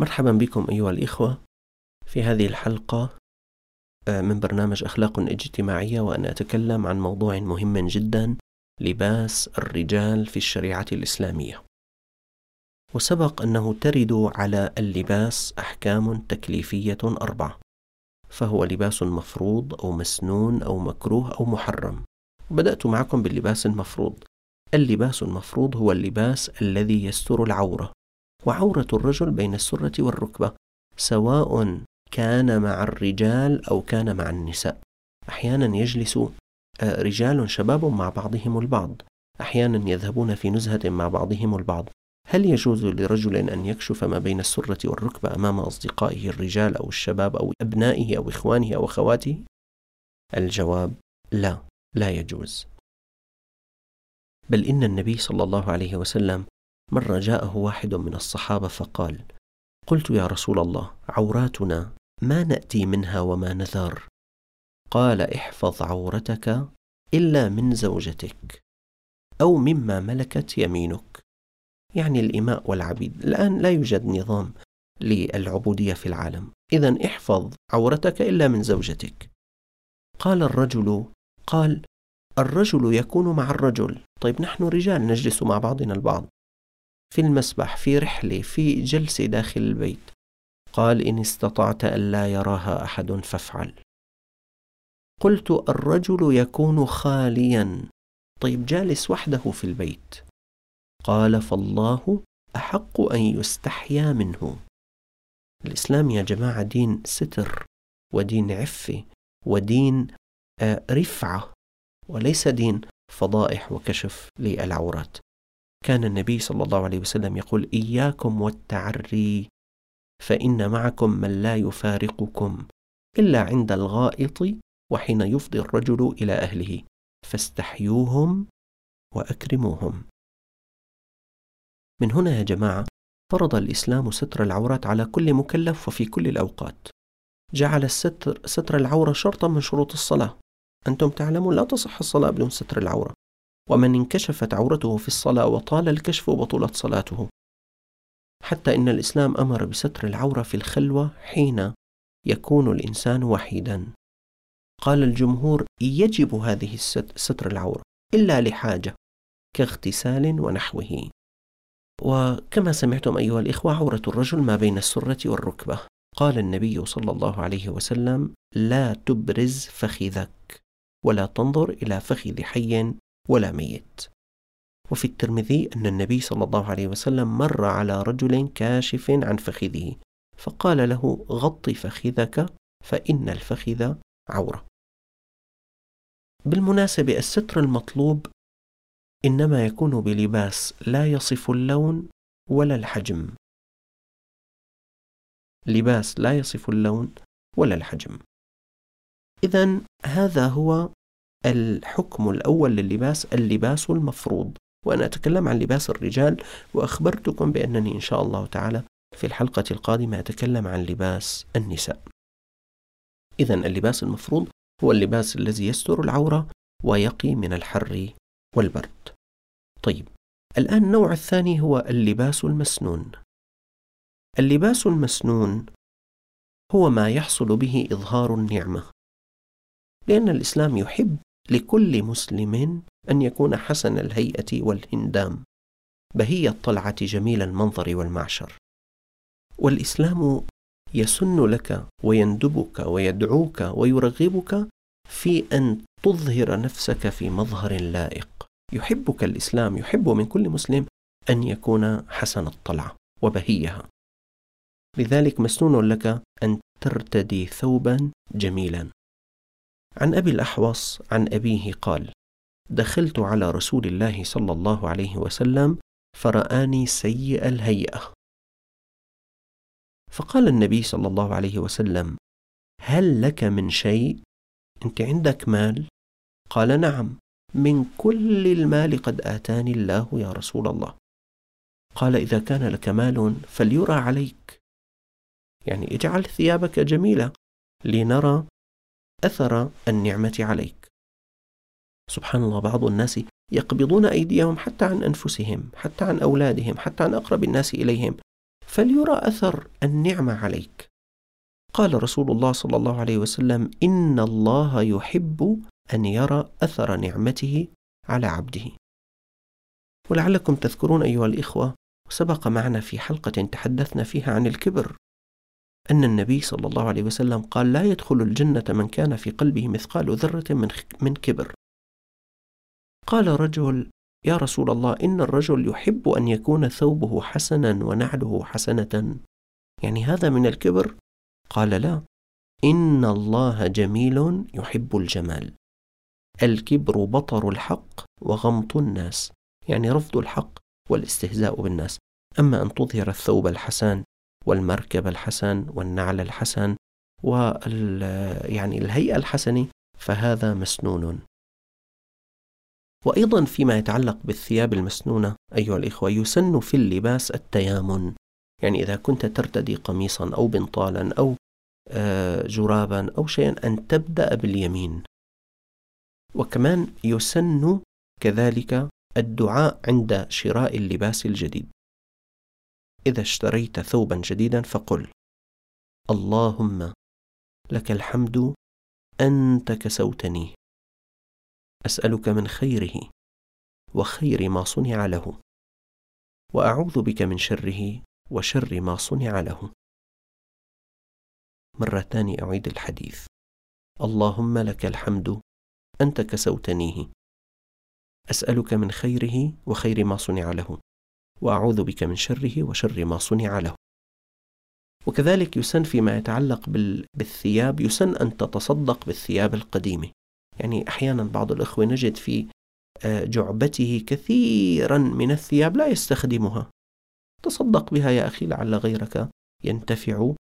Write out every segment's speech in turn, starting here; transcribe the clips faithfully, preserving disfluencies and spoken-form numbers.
مرحبا بكم أيها الإخوة في هذه الحلقة من برنامج أخلاق اجتماعية، وأنا أتكلم عن موضوع مهم جدا: لباس الرجال في الشريعة الإسلامية. وسبق أنه ترد على اللباس أحكام تكليفية أربعة، فهو لباس مفروض أو مسنون أو مكروه أو محرم. بدأت معكم باللباس المفروض. اللباس المفروض هو اللباس الذي يستر العورة، وعورة الرجل بين السرة والركبة، سواء كان مع الرجال أو كان مع النساء. أحيانا يجلس رجال شباب مع بعضهم البعض، أحيانا يذهبون في نزهة مع بعضهم البعض. هل يجوز لرجل أن يكشف ما بين السرة والركبة أمام أصدقائه الرجال أو الشباب أو أبنائه أو إخوانه أو أخواته؟ الجواب لا، لا يجوز. بل إن النبي صلى الله عليه وسلم مرة جاءه واحد من الصحابة فقال: قلت يا رسول الله، عوراتنا ما نأتي منها وما نذار. قال: احفظ عورتك إلا من زوجتك أو مما ملكت يمينك، يعني الإماء والعبيد. الآن لا يوجد نظام للعبودية في العالم، إذن احفظ عورتك إلا من زوجتك. قال الرجل قال الرجل يكون مع الرجل. طيب نحن رجال نجلس مع بعضنا البعض في المسبح، في رحلة، في جلسة داخل البيت. قال: إن استطعت ألا يراها أحد فافعل. قلت: الرجل يكون خاليا. طيب جالس وحده في البيت. قال: فالله أحق أن يستحيا منه. الإسلام يا جماعة دين ستر ودين عفة ودين رفعة، وليس دين فضائح وكشف للعورات. كان النبي صلى الله عليه وسلم يقول: إياكم والتعري، فإن معكم من لا يفارقكم إلا عند الغائط وحين يفضي الرجل إلى أهله، فاستحيوهم وأكرموهم. من هنا يا جماعة فرض الإسلام ستر العورات على كل مكلف وفي كل الأوقات. جعل الستر ستر العورة شرطا من شروط الصلاة. أنتم تعلمون لا تصح الصلاة بدون ستر العورة، ومن انكشفت عورته في الصلاة وطال الكشف بطلت صلاته. حتى إن الإسلام أمر بستر العورة في الخلوة حين يكون الإنسان وحيدا. قال الجمهور: يجب هذه ستر العورة إلا لحاجة كاغتسال ونحوه. وكما سمعتم أيها الإخوة، عورة الرجل ما بين السرة والركبة. قال النبي صلى الله عليه وسلم: لا تبرز فخذك ولا تنظر إلى فخذ حي ولا ميت. وفي الترمذي أن النبي صلى الله عليه وسلم مر على رجل كاشف عن فخذه فقال له: غط فخذك فإن الفخذ عورة. بالمناسبة الستر المطلوب إنما يكون بلباس لا يصف اللون ولا الحجم. لباس لا يصف اللون ولا الحجم. إذن هذا هو الحكم الأول لللباس، اللباس المفروض. وأنا أتكلم عن لباس الرجال، وأخبرتكم بأنني إن شاء الله تعالى في الحلقة القادمة أتكلم عن لباس النساء. إذن اللباس المفروض هو اللباس الذي يستر العورة ويقي من الحر والبرد. طيب الآن النوع الثاني هو اللباس المسنون. اللباس المسنون هو ما يحصل به إظهار النعمة، لأن الإسلام يحب لكل مسلم أن يكون حسن الهيئة والهندام، بهي الطلعة، جميل المنظر والمعشر. والإسلام يسن لك ويندبك ويدعوك ويرغبك في أن تظهر نفسك في مظهر لائق. يحبك الإسلام، يحب من كل مسلم أن يكون حسن الطلعة وبهيها. لذلك مسنون لك أن ترتدي ثوبا جميلا. عن أبي الأحوص عن أبيه قال: دخلت على رسول الله صلى الله عليه وسلم فرآني سيء الهيئة، فقال النبي صلى الله عليه وسلم: هل لك من شيء؟ أنت عندك مال؟ قال: نعم، من كل المال قد آتاني الله يا رسول الله. قال: إذا كان لك مال فليرى عليك، يعني اجعل ثيابك جميلة لنرى أثر النعمة عليك. سبحان الله، بعض الناس يقبضون أيديهم حتى عن أنفسهم، حتى عن أولادهم، حتى عن أقرب الناس إليهم، فليرى أثر النعمة عليك. قال رسول الله صلى الله عليه وسلم: إن الله يحب أن يرى أثر نعمته على عبده. ولعلكم تذكرون أيها الإخوة، سبق معنا في حلقة تحدثنا فيها عن الكبر أن النبي صلى الله عليه وسلم قال: لا يدخل الجنة من كان في قلبه مثقال ذرة من من كبر. قال رجل: يا رسول الله، إن الرجل يحب أن يكون ثوبه حسنا ونعله حسنة، يعني هذا من الكبر؟ قال: لا، إن الله جميل يحب الجمال. الكبر بطر الحق وغمط الناس، يعني رفض الحق والاستهزاء بالناس. أما أن تظهر الثوب الحسن والمركب الحسن والنعل الحسن وال يعني الهيئة الحسنة، فهذا مسنون. وأيضا فيما يتعلق بالثياب المسنونة أيها الإخوة، يسن في اللباس التيامن، يعني إذا كنت ترتدي قميصا أو بنطالا أو جرابا أو شيئا أن تبدأ باليمين. وكمان يسن كذلك الدعاء عند شراء اللباس الجديد. إذا اشتريت ثوبا جديدا فقل: اللهم لك الحمد أنت كسوتني، أسألك من خيره وخير ما صنع له، وأعوذ بك من شره وشر ما صنع له. مرة ثانية أعيد الحديث: اللهم لك الحمد أنت كسوتنيه، أسألك من خيره وخير ما صنع له، وأعوذ بك من شره وشر ما صنع له. وكذلك يسن فيما يتعلق بالثياب، يسن أن تتصدق بالثياب القديمة. يعني أحيانا بعض الأخوة نجد في جعبته كثيرا من الثياب لا يستخدمها، تصدق بها يا أخي لعل غيرك ينتفع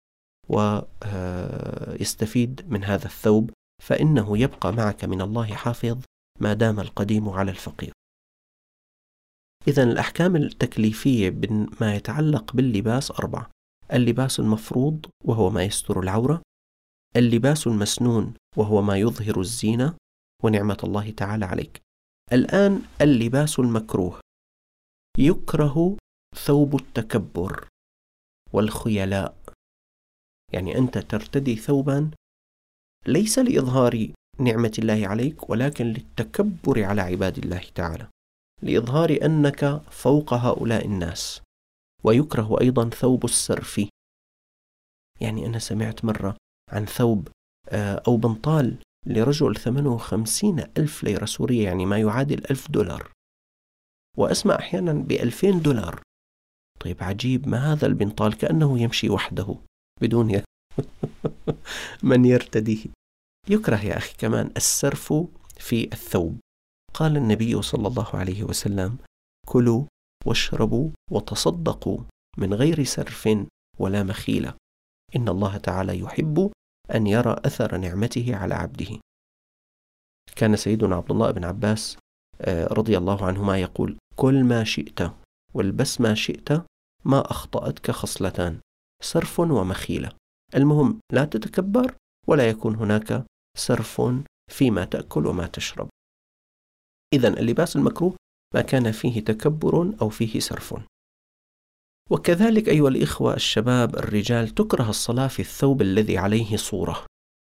ويستفيد من هذا الثوب، فإنه يبقى معك من الله حافظ ما دام القديم على الفقير. إذن الأحكام التكليفية بما يتعلق باللباس أربعة: اللباس المفروض وهو ما يستر العورة، اللباس المسنون وهو ما يظهر الزينة ونعمة الله تعالى عليك. الآن اللباس المكروه: يكره ثوب التكبر والخيلاء، يعني أنت ترتدي ثوبا ليس لإظهار نعمة الله عليك ولكن للتكبر على عباد الله تعالى، لإظهار أنك فوق هؤلاء الناس. ويكره أيضا ثوب السرف، يعني أنا سمعت مرة عن ثوب أو بنطال لرجل ثمنه خمسين ألف ليرة سورية، يعني ما يعادل ألف دولار، وأسمع أحيانا بألفين دولار. طيب عجيب، ما هذا البنطال؟ كأنه يمشي وحده بدون من يرتديه. يكره يا أخي كمان السرف في الثوب. قال النبي صلى الله عليه وسلم: كلوا واشربوا وتصدقوا من غير سرف ولا مخيلة، إن الله تعالى يحب أن يرى أثر نعمته على عبده. كان سيدنا عبد الله بن عباس رضي الله عنهما يقول: كل ما شئت والبس ما شئت، ما أخطأتك خصلتان: سرف ومخيلة. المهم لا تتكبر ولا يكون هناك سرف فيما تأكل وما تشرب. إذن اللباس المكروه ما كان فيه تكبر أو فيه سرف. وكذلك أيها الإخوة الشباب الرجال، تكره الصلاة في الثوب الذي عليه صورة.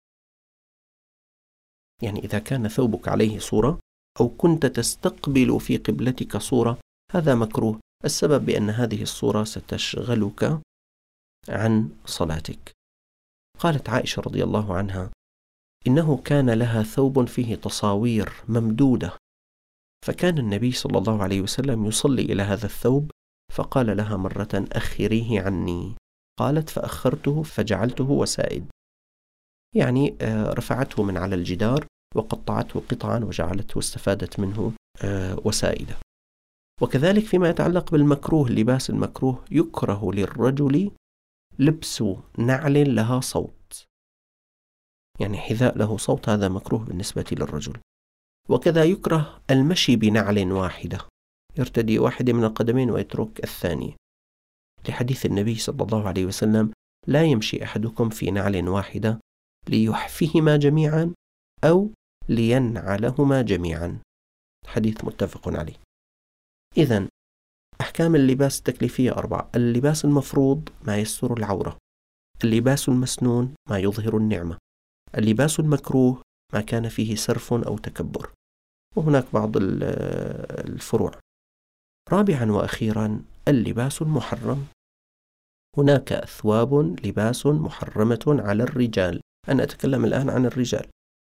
يعني إذا كان ثوبك عليه صورة أو كنت تستقبل في قبلتك صورة، هذا مكروه. السبب بأن هذه الصورة ستشغلك عن صلاتك. قالت عائشة رضي الله عنها: إنه كان لها ثوب فيه تصاوير ممدودة، فكان النبي صلى الله عليه وسلم يصلي إلى هذا الثوب، فقال لها مرة: أخريه عني. قالت: فأخرته فجعلته وسائد، يعني رفعته من على الجدار وقطعته قطعا وجعلته واستفادت منه وسائد. وكذلك فيما يتعلق بالمكروه، اللباس المكروه: يكره للرجل لبس نعل لها صوت، يعني حذاء له صوت، هذا مكروه بالنسبة للرجل. وكذا يكره المشي بنعل واحدة، يرتدي واحدة من القدمين ويترك الثانية، لحديث النبي صلى الله عليه وسلم: لا يمشي أحدكم في نعل واحدة ليحفهما جميعا أو لينعلهما جميعا، حديث متفق عليه. إذن أحكام اللباس التكليفية أربعة: اللباس المفروض ما يستر العورة، اللباس المسنون ما يظهر النعمة، اللباس المكروه ما كان فيه سرف أو تكبر، وهناك بعض الفروع. رابعا وأخيرا اللباس المحرم. هناك أثواب لباس محرمة على الرجال، أنا أتكلم الآن عن الرجال.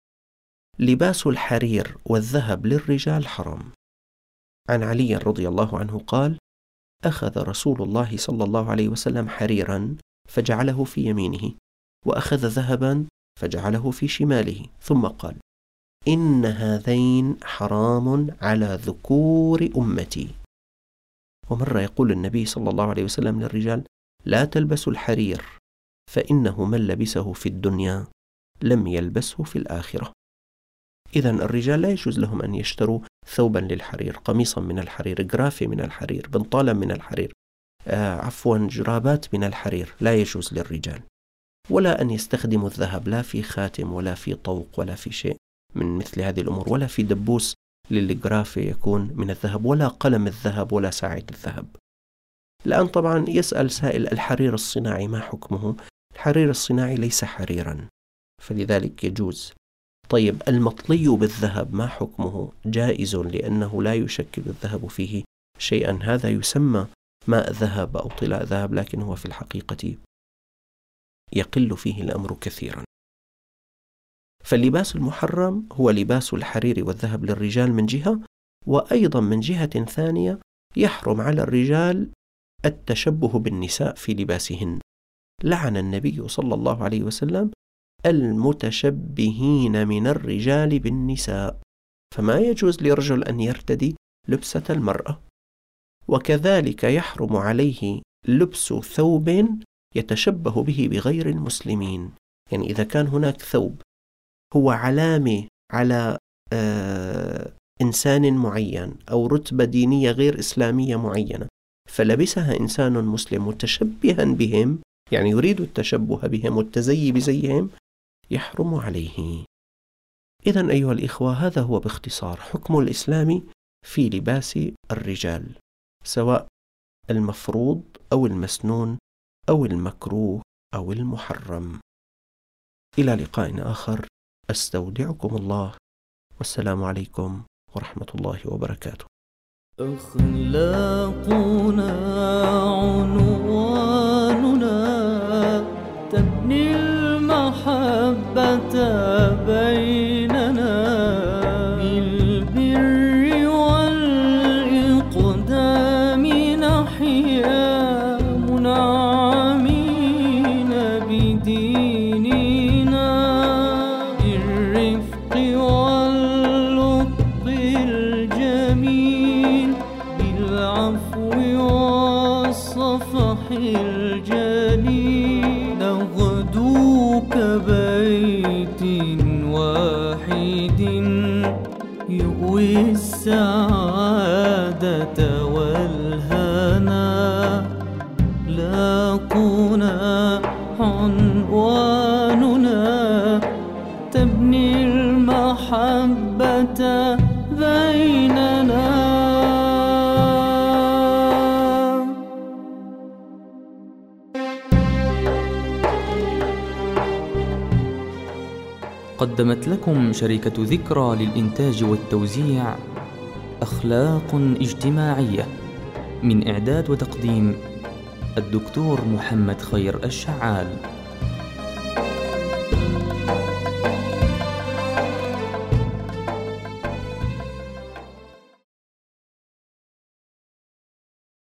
لباس الحرير والذهب للرجال حرام. عن علي رضي الله عنه قال: أخذ رسول الله صلى الله عليه وسلم حريرا فجعله في يمينه، وأخذ ذهبا فجعله في شماله، ثم قال: إن هذين حرام على ذكور أمتي. ومرة يقول النبي صلى الله عليه وسلم للرجال: لا تلبسوا الحرير فإنه من لبسه في الدنيا لم يلبسه في الآخرة. إذن الرجال لا يجوز لهم أن يشتروا ثوبا للحرير، قميصا من الحرير، جرافة من الحرير، بنطالا من الحرير، آه عفوا جرابات من الحرير، لا يجوز للرجال. ولا أن يستخدموا الذهب، لا في خاتم ولا في طوق ولا في شيء من مثل هذه الأمور، ولا في دبوس للجرافة يكون من الذهب، ولا قلم الذهب، ولا ساعة الذهب. الآن طبعا يسأل سائل: الحرير الصناعي ما حكمه؟ الحرير الصناعي ليس حريرا، فلذلك يجوز. طيب المطلي بالذهب ما حكمه؟ جائز، لأنه لا يشكل الذهب فيه شيئا، هذا يسمى ماء ذهب أو طلاء ذهب، لكن هو في الحقيقة يقل فيه الأمر كثيرا. فاللباس المحرم هو لباس الحرير والذهب للرجال من جهة، وأيضا من جهة ثانية يحرم على الرجال التشبه بالنساء في لباسهن. لعن النبي صلى الله عليه وسلم المتشبهين من الرجال بالنساء، فما يجوز لرجل أن يرتدي لبسة المرأة. وكذلك يحرم عليه لبس ثوب يتشبه به بغير المسلمين، يعني إذا كان هناك ثوب هو علامة على آه إنسان معين أو رتبة دينية غير إسلامية معينة، فلبسها إنسان مسلم متشبها بهم، يعني يريد التشبه بهم والتزيي بزيهم، يحرم عليه. إذن أيها الإخوة، هذا هو باختصار حكم الإسلام في لباس الرجال، سواء المفروض أو المسنون أو المكروه أو المحرم. إلى لقاء آخر، أستودعكم الله، والسلام عليكم ورحمة الله وبركاته. أخلاقنا عنواننا تبني المحبة بيننا، بالبر والإقدام نحيا منعمين بديننا، بالرفق واللطف الجميل، بالعفو والصفح الجليل، نغدو كبيت واحد يؤوي السعادة والهنا. لاقونا عنواننا تبني المحبة بيننا. قدمت لكم شركة ذكرى للإنتاج والتوزيع أخلاق اجتماعية، من إعداد وتقديم الدكتور محمد خير الشعال.